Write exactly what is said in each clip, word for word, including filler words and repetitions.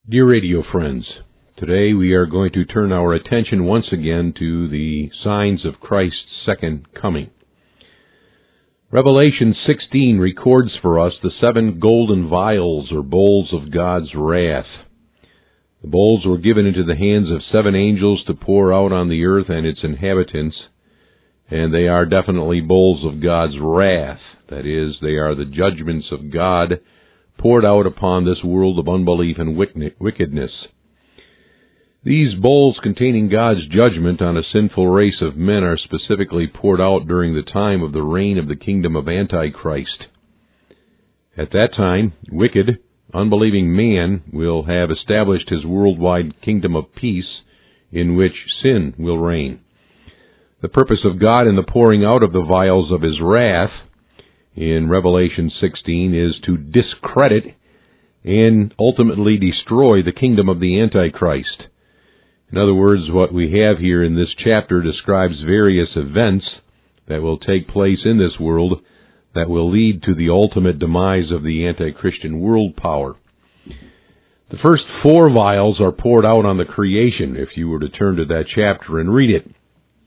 Dear radio friends, today we are going to turn our attention once again to the signs of Christ's second coming. Revelation sixteen records for us the seven golden vials or bowls of God's wrath. The bowls were given into the hands of seven angels to pour out on the earth and its inhabitants, and they are definitely bowls of God's wrath. That is, they are the judgments of God poured out upon this world of unbelief and wickedness. These bowls containing God's judgment on a sinful race of men are specifically poured out during the time of the reign of the kingdom of Antichrist. At that time, wicked, unbelieving man will have established his worldwide kingdom of peace in which sin will reign. The purpose of God in the pouring out of the vials of His wrath in Revelation sixteen is to discredit and ultimately destroy the kingdom of the Antichrist. In other words, what we have here in this chapter describes various events that will take place in this world that will lead to the ultimate demise of the anti-Christian world power. The first four vials are poured out on the creation, if you were to turn to that chapter and read it.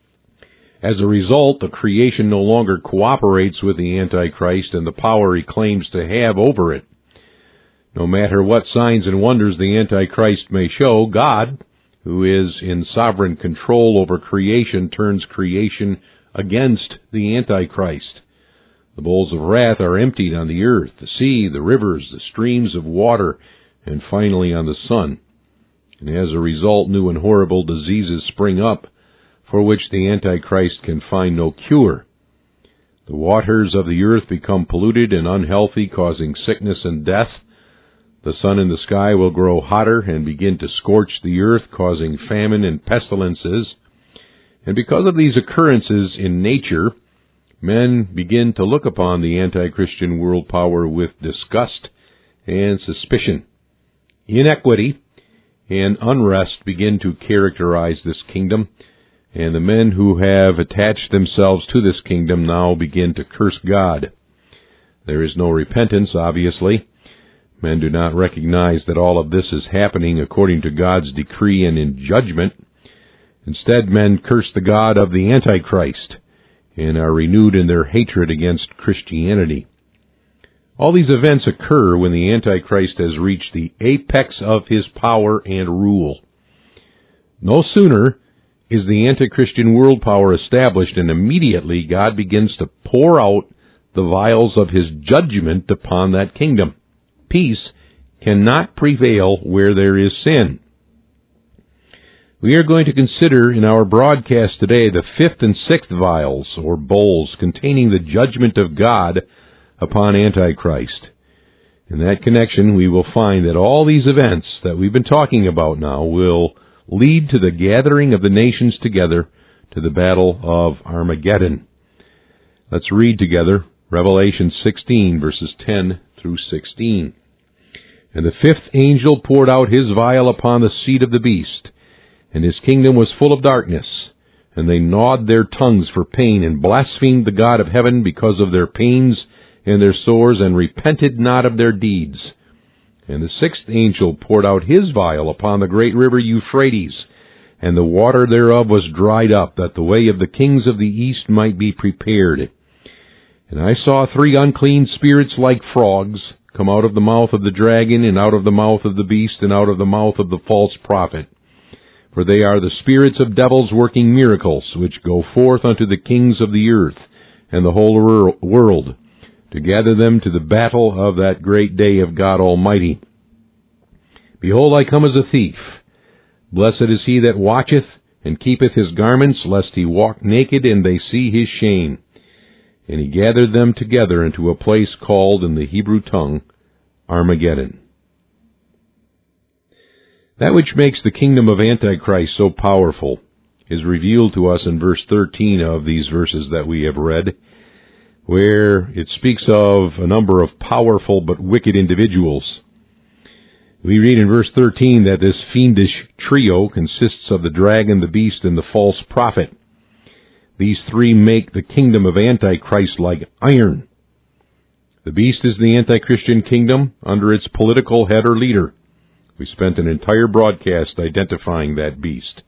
As a result, the creation no longer cooperates with the Antichrist and the power he claims to have over it. No matter what signs and wonders the Antichrist may show, God, who is in sovereign control over creation, turns creation against the Antichrist. The bowls of wrath are emptied on the earth, the sea, the rivers, the streams of water, and finally on the sun. And as a result, new and horrible diseases spring up, for which the Antichrist can find no cure. The waters of the earth become polluted and unhealthy, causing sickness and death. The sun in the sky will grow hotter and begin to scorch the earth, causing famine and pestilences. And because of these occurrences in nature, men begin to look upon the anti-Christian world power with disgust and suspicion. Inequity and unrest begin to characterize this kingdom, and the men who have attached themselves to this kingdom now begin to curse God. There is no repentance, obviously. Men do not recognize that all of this is happening according to God's decree and in judgment. Instead, men curse the God of the Antichrist and are renewed in their hatred against Christianity. All these events occur when the Antichrist has reached the apex of his power and rule. No sooner is the anti-Christian world power established, and immediately God begins to pour out the vials of His judgment upon that kingdom. Peace cannot prevail where there is sin. We are going to consider in our broadcast today the fifth and sixth vials, or bowls, containing the judgment of God upon Antichrist. In that connection, we will find that all these events that we've been talking about now will lead to the gathering of the nations together to the battle of Armageddon. Let's read together Revelation sixteen, verses ten through sixteen. And the fifth angel poured out his vial upon the seat of the beast, and his kingdom was full of darkness, and they gnawed their tongues for pain, and blasphemed the God of heaven because of their pains and their sores, and repented not of their deeds. And the sixth angel poured out his vial upon the great river Euphrates, and the water thereof was dried up, that the way of the kings of the east might be prepared. And I saw three unclean spirits like frogs come out of the mouth of the dragon, and out of the mouth of the beast, and out of the mouth of the false prophet. For they are the spirits of devils working miracles, which go forth unto the kings of the earth and the whole world, to gather them to the battle of that great day of God Almighty. Behold, I come as a thief. Blessed is he that watcheth, and keepeth his garments, lest he walk naked, and they see his shame. And he gathered them together into a place called in the Hebrew tongue Armageddon. That which makes the kingdom of Antichrist so powerful is revealed to us in verse thirteen of these verses that we have read, where it speaks of a number of powerful but wicked individuals. We read in verse thirteen that this fiendish trio consists of the dragon, the beast, and the false prophet. These three make the kingdom of Antichrist like iron. The beast is the anti-Christian kingdom under its political head or leader. We spent an entire broadcast identifying that beast.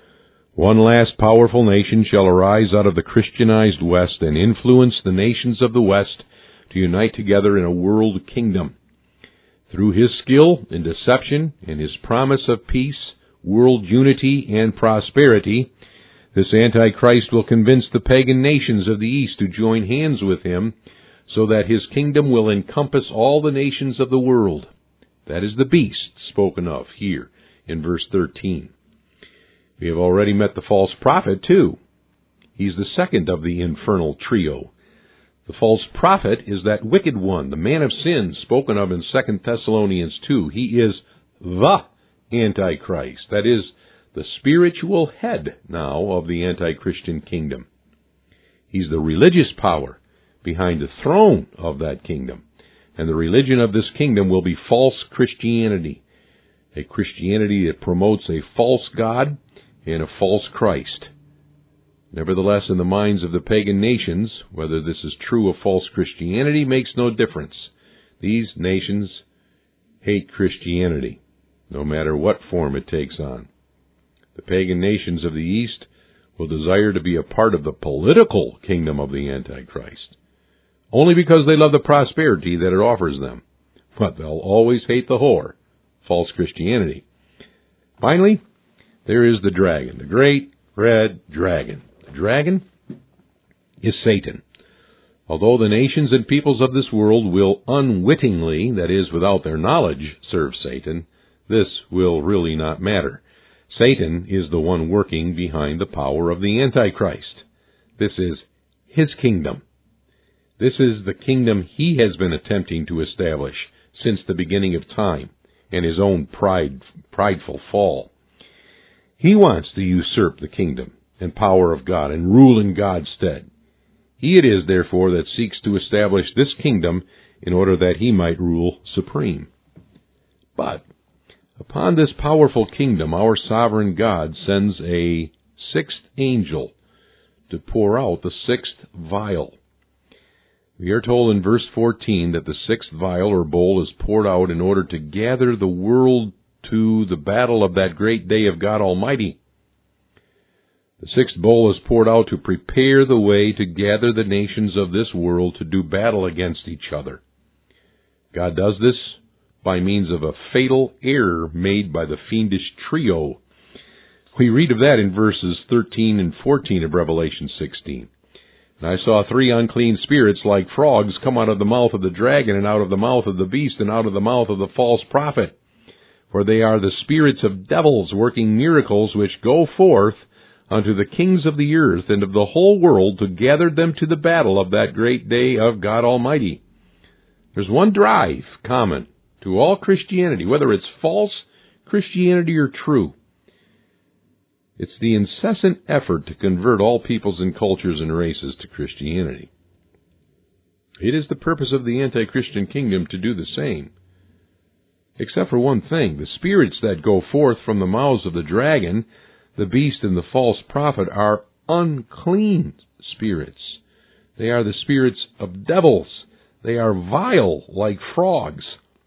One last powerful nation shall arise out of the Christianized West and influence the nations of the West to unite together in a world kingdom. Through his skill in deception and his promise of peace, world unity, and prosperity, this Antichrist will convince the pagan nations of the East to join hands with him so that his kingdom will encompass all the nations of the world. That is the beast spoken of here in verse thirteen. We have already met the false prophet, too. He's the second of the infernal trio. The false prophet is that wicked one, the man of sin, spoken of in Second Thessalonians two. He is the Antichrist. That is, the spiritual head now of the anti-Christian kingdom. He's the religious power behind the throne of that kingdom. And the religion of this kingdom will be false Christianity, a Christianity that promotes a false God and a false Christ. Nevertheless, in the minds of the pagan nations, whether this is true of false Christianity makes no difference. These nations hate Christianity, no matter what form it takes on. The pagan nations of the East will desire to be a part of the political kingdom of the Antichrist, only because they love the prosperity that it offers them. But they'll always hate the whore, false Christianity. Finally, there is the dragon, the great red dragon. The dragon is Satan. Although the nations and peoples of this world will unwittingly, that is, without their knowledge, serve Satan, this will really not matter. Satan is the one working behind the power of the Antichrist. This is his kingdom. This is the kingdom he has been attempting to establish since the beginning of time and his own pride, prideful fall. He wants to usurp the kingdom and power of God and rule in God's stead. He it is, therefore, that seeks to establish this kingdom in order that he might rule supreme. But upon this powerful kingdom, our sovereign God sends a sixth angel to pour out the sixth vial. We are told in verse fourteen that the sixth vial or bowl is poured out in order to gather the world to the battle of that great day of God Almighty. The sixth bowl is poured out to prepare the way to gather the nations of this world to do battle against each other. God does this by means of a fatal error made by the fiendish trio. We read of that in verses thirteen and fourteen of Revelation sixteen. And I saw three unclean spirits like frogs come out of the mouth of the dragon and out of the mouth of the beast and out of the mouth of the false prophet. For they are the spirits of devils working miracles which go forth unto the kings of the earth and of the whole world to gather them to the battle of that great day of God Almighty. There's one drive common to all Christianity, whether it's false Christianity or true. It's the incessant effort to convert all peoples and cultures and races to Christianity. It is the purpose of the anti-Christian kingdom to do the same. Except for one thing, the spirits that go forth from the mouths of the dragon, the beast, and the false prophet are unclean spirits. They are the spirits of devils. They are vile like frogs.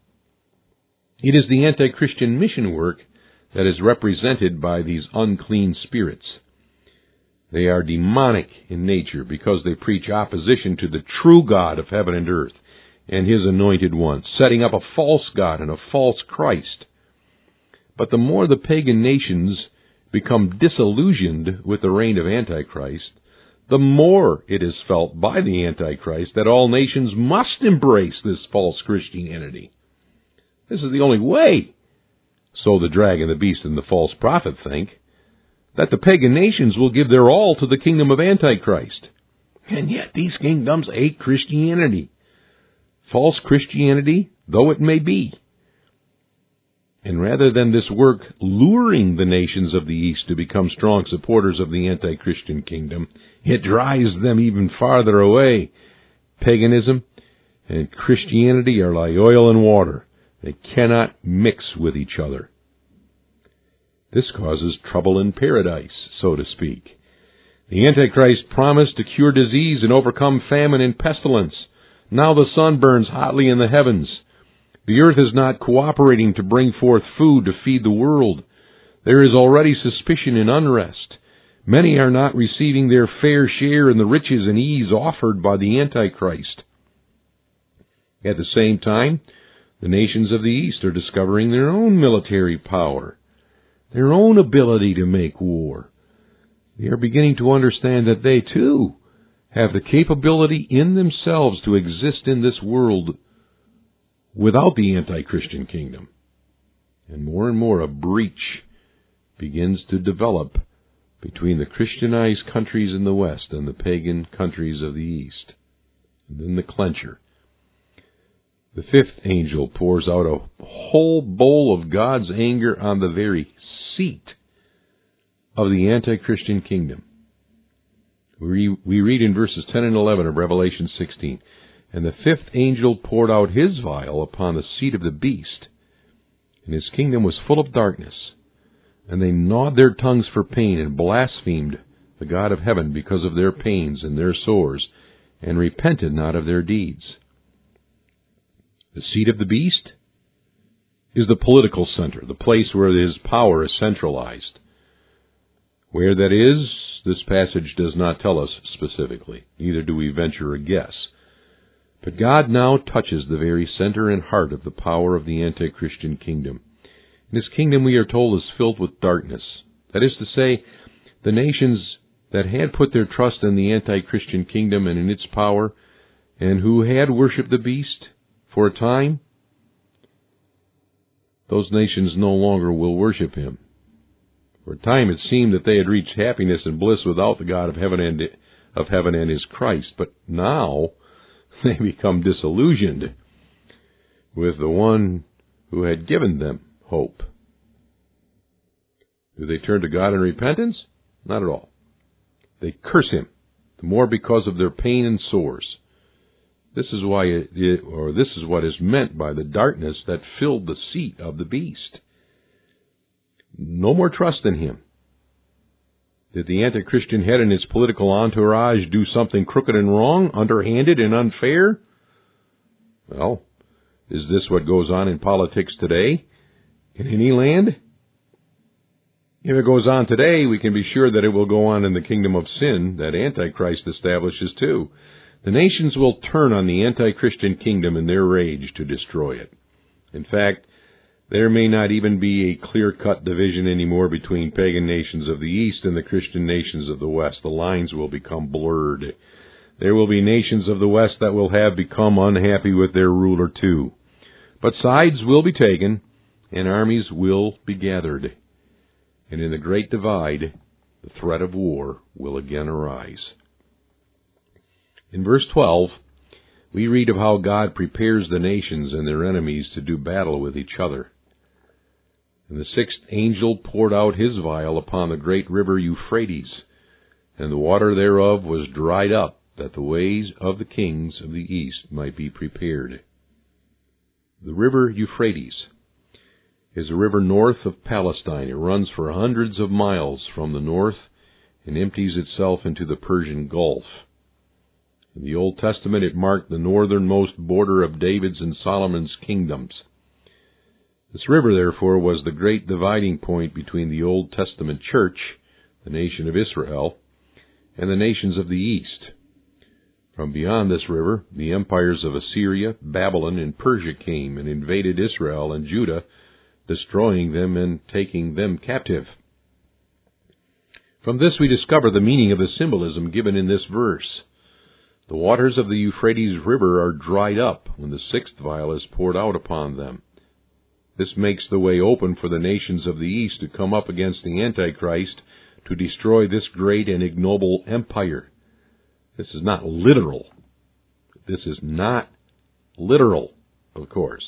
It is the anti-Christian mission work that is represented by these unclean spirits. They are demonic in nature because they preach opposition to the true God of heaven and earth and his anointed one, setting up a false God and a false Christ. But the more the pagan nations become disillusioned with the reign of Antichrist, the more it is felt by the Antichrist that all nations must embrace this false Christianity. This is the only way, so the dragon, the beast, and the false prophet think, that the pagan nations will give their all to the kingdom of Antichrist. And yet these kingdoms hate Christianity, false Christianity though it may be. And rather than this work luring the nations of the East to become strong supporters of the anti-Christian kingdom, it drives them even farther away. Paganism and Christianity are like oil and water. They cannot mix with each other. This causes trouble in paradise, so to speak. The Antichrist promised to cure disease and overcome famine and pestilence. Now the sun burns hotly in the heavens. The earth is not cooperating to bring forth food to feed the world. There is already suspicion and unrest. Many are not receiving their fair share in the riches and ease offered by the Antichrist. At the same time, the nations of the East are discovering their own military power, their own ability to make war. They are beginning to understand that they, too, have the capability in themselves to exist in this world without the anti-Christian kingdom. And more and more a breach begins to develop between the Christianized countries in the West and the pagan countries of the East. And then the clencher. The fifth angel pours out a whole bowl of God's anger on the very seat of the anti-Christian kingdom. We, we read in verses ten and eleven of Revelation sixteen, "And the fifth angel poured out his vial upon the seat of the beast, and his kingdom was full of darkness. And they gnawed their tongues for pain, and blasphemed the God of heaven because of their pains and their sores, and repented not of their deeds." The seat of the beast is the political center, the place where his power is centralized. Where that is, this passage does not tell us specifically, neither do we venture a guess. But God now touches the very center and heart of the power of the anti-Christian kingdom. And his kingdom, we are told, is filled with darkness. That is to say, the nations that had put their trust in the anti-Christian kingdom and in its power, and who had worshipped the beast for a time, those nations no longer will worship him. For a time it seemed that they had reached happiness and bliss without the God of heaven and of heaven and his Christ, but now they become disillusioned with the one who had given them hope. Do they turn to God in repentance? Not at all. They curse him, the more because of their pain and sores. This is why, it, or this is what is meant by the darkness that filled the seat of the beast. No more trust in him. Did the anti-Christian head and his political entourage do something crooked and wrong, underhanded and unfair? Well, is this what goes on in politics today, in any land? If it goes on today, we can be sure that it will go on in the kingdom of sin that Antichrist establishes too. The nations will turn on the anti-Christian kingdom in their rage to destroy it. In fact, there may not even be a clear-cut division anymore between pagan nations of the East and the Christian nations of the West. The lines will become blurred. There will be nations of the West that will have become unhappy with their ruler too. But sides will be taken, and armies will be gathered. And in the great divide, the threat of war will again arise. In verse twelve, we read of how God prepares the nations and their enemies to do battle with each other. And the sixth angel poured out his vial upon the great river Euphrates, and the water thereof was dried up, that the ways of the kings of the east might be prepared. The river Euphrates is a river north of Palestine. It runs for hundreds of miles from the north and empties itself into the Persian Gulf. In the Old Testament, it marked the northernmost border of David's and Solomon's kingdoms. This river, therefore, was the great dividing point between the Old Testament church, the nation of Israel, and the nations of the East. From beyond this river, the empires of Assyria, Babylon, and Persia came and invaded Israel and Judah, destroying them and taking them captive. From this we discover the meaning of the symbolism given in this verse. The waters of the Euphrates River are dried up when the sixth vial is poured out upon them. This makes the way open for the nations of the East to come up against the Antichrist to destroy this great and ignoble empire. This is not literal. This is not literal, of course.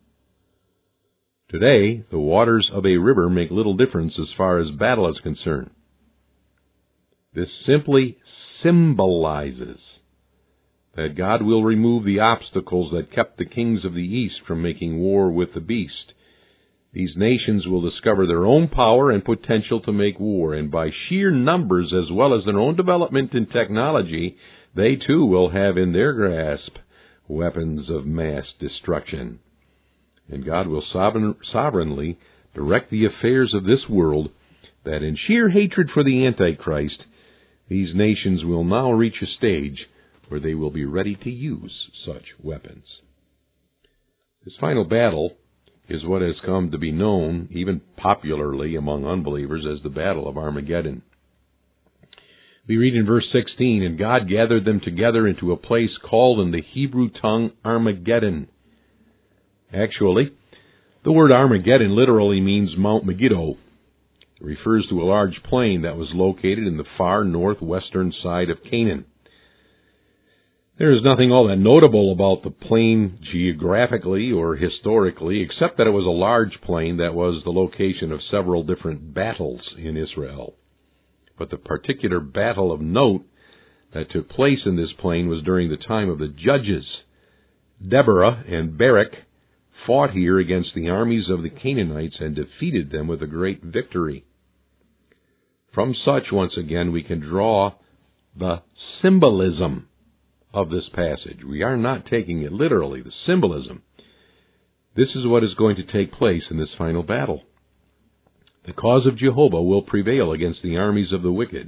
Today, the waters of a river make little difference as far as battle is concerned. This simply symbolizes that God will remove the obstacles that kept the kings of the East from making war with the beast. These nations will discover their own power and potential to make war, and by sheer numbers as well as their own development in technology, they too will have in their grasp weapons of mass destruction. and God will sovereign, sovereignly direct the affairs of this world, that in sheer hatred for the Antichrist, these nations will now reach a stage where they will be ready to use such weapons. This final battle is what has come to be known, even popularly among unbelievers, as the Battle of Armageddon. We read in verse sixteen, "And God gathered them together into a place called in the Hebrew tongue Armageddon." Actually, the word Armageddon literally means Mount Megiddo. It refers to a large plain that was located in the far northwestern side of Canaan. There is nothing all that notable about the plain geographically or historically, except that it was a large plain that was the location of several different battles in Israel. But the particular battle of note that took place in this plain was during the time of the Judges. Deborah and Barak fought here against the armies of the Canaanites and defeated them with a great victory. From such, once again, we can draw the symbolism of this passage. We are not taking it literally, the symbolism. This is what is going to take place in this final battle. The cause of Jehovah will prevail against the armies of the wicked.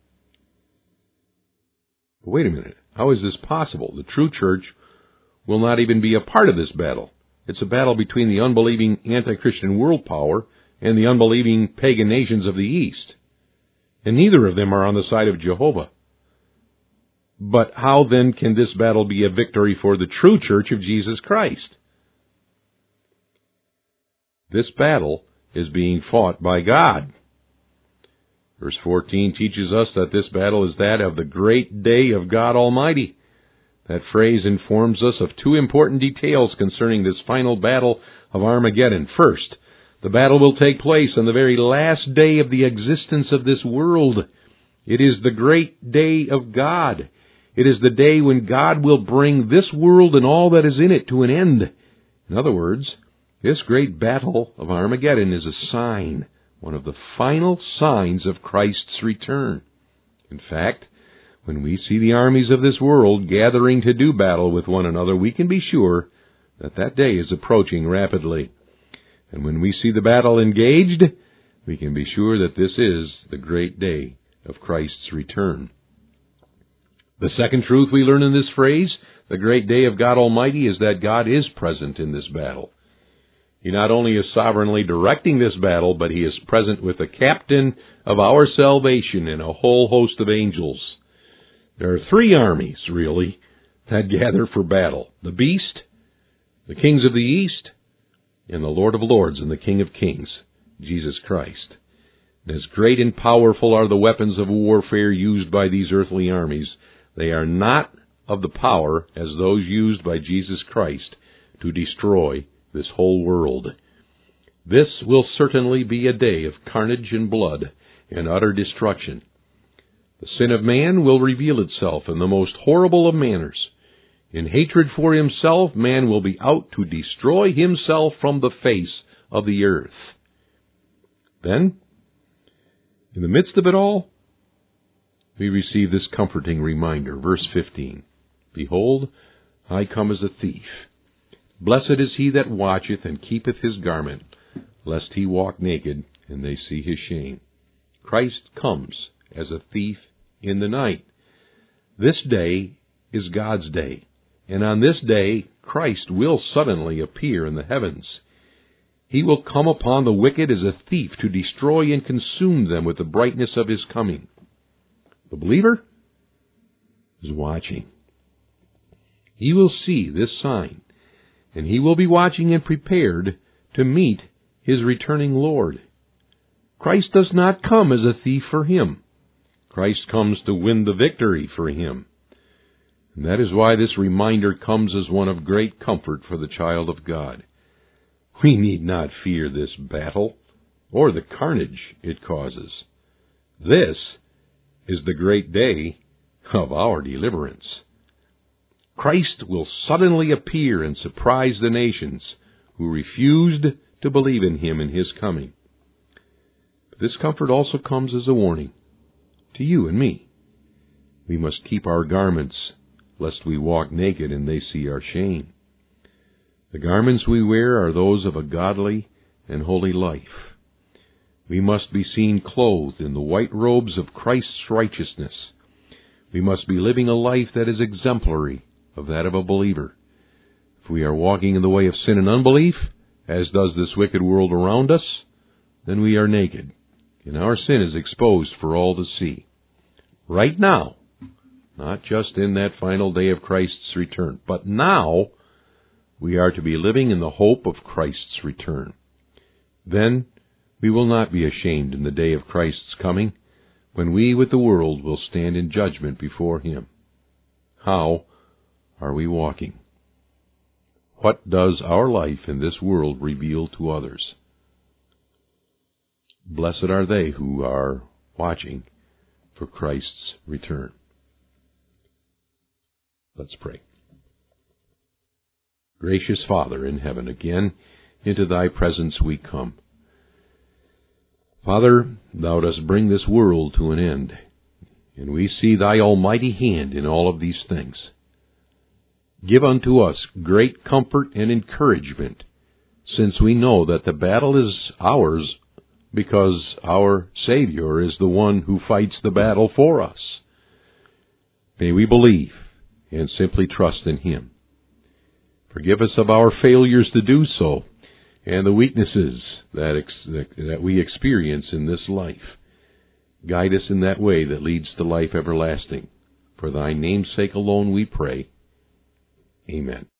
But wait a minute. How is this possible? The true church will not even be a part of this battle. It's a battle between the unbelieving anti-Christian world power and the unbelieving pagan nations of the East. And neither of them are on the side of Jehovah. But how then can this battle be a victory for the true church of Jesus Christ? This battle is being fought by God. Verse fourteen teaches us that this battle is that of the great day of God Almighty. That phrase informs us of two important details concerning this final battle of Armageddon. First, the battle will take place on the very last day of the existence of this world. It is the great day of God. It is the day when God will bring this world and all that is in it to an end. In other words, this great battle of Armageddon is a sign, one of the final signs of Christ's return. In fact, when we see the armies of this world gathering to do battle with one another, we can be sure that that day is approaching rapidly. And when we see the battle engaged, we can be sure that this is the great day of Christ's return. The second truth we learn in this phrase, the great day of God Almighty, is that God is present in this battle. He not only is sovereignly directing this battle, but He is present with the captain of our salvation and a whole host of angels. There are three armies, really, that gather for battle. The beast, the kings of the east, and the Lord of lords and the King of kings, Jesus Christ. And as great and powerful are the weapons of warfare used by these earthly armies, they are not of the power as those used by Jesus Christ to destroy this whole world. This will certainly be a day of carnage and blood and utter destruction. The sin of man will reveal itself in the most horrible of manners. In hatred for himself, man will be out to destroy himself from the face of the earth. Then, in the midst of it all, we receive this comforting reminder. Verse fifteen, "Behold, I come as a thief. Blessed is he that watcheth and keepeth his garment, lest he walk naked and they see his shame." Christ comes as a thief in the night. This day is God's day, and on this day Christ will suddenly appear in the heavens. He will come upon the wicked as a thief to destroy and consume them with the brightness of His coming. The believer is watching. He will see this sign, and he will be watching and prepared to meet his returning Lord. Christ does not come as a thief for him. Christ comes to win the victory for him. And that is why this reminder comes as one of great comfort for the child of God. We need not fear this battle or the carnage it causes. This is the great day of our deliverance. Christ will suddenly appear and surprise the nations who refused to believe in Him in His coming. But this comfort also comes as a warning to you and me. We must keep our garments, lest we walk naked and they see our shame. The garments we wear are those of a godly and holy life. We must be seen clothed in the white robes of Christ's righteousness. We must be living a life that is exemplary of that of a believer. If we are walking in the way of sin and unbelief, as does this wicked world around us, then we are naked, and our sin is exposed for all to see. Right now, not just in that final day of Christ's return, but now we are to be living in the hope of Christ's return. Then we will not be ashamed in the day of Christ's coming, when we with the world will stand in judgment before Him. How are we walking? What does our life in this world reveal to others? Blessed are they who are watching for Christ's return. Let's pray. Gracious Father in heaven, again into Thy presence we come. Father, Thou dost bring this world to an end, and we see Thy almighty hand in all of these things. Give unto us great comfort and encouragement, since we know that the battle is ours because our Savior is the one who fights the battle for us. May we believe and simply trust in Him. Forgive us of our failures to do so and the weaknesses that, ex- that we experience in this life. Guide us in that way that leads to life everlasting. For Thy name's sake alone we pray. Amen.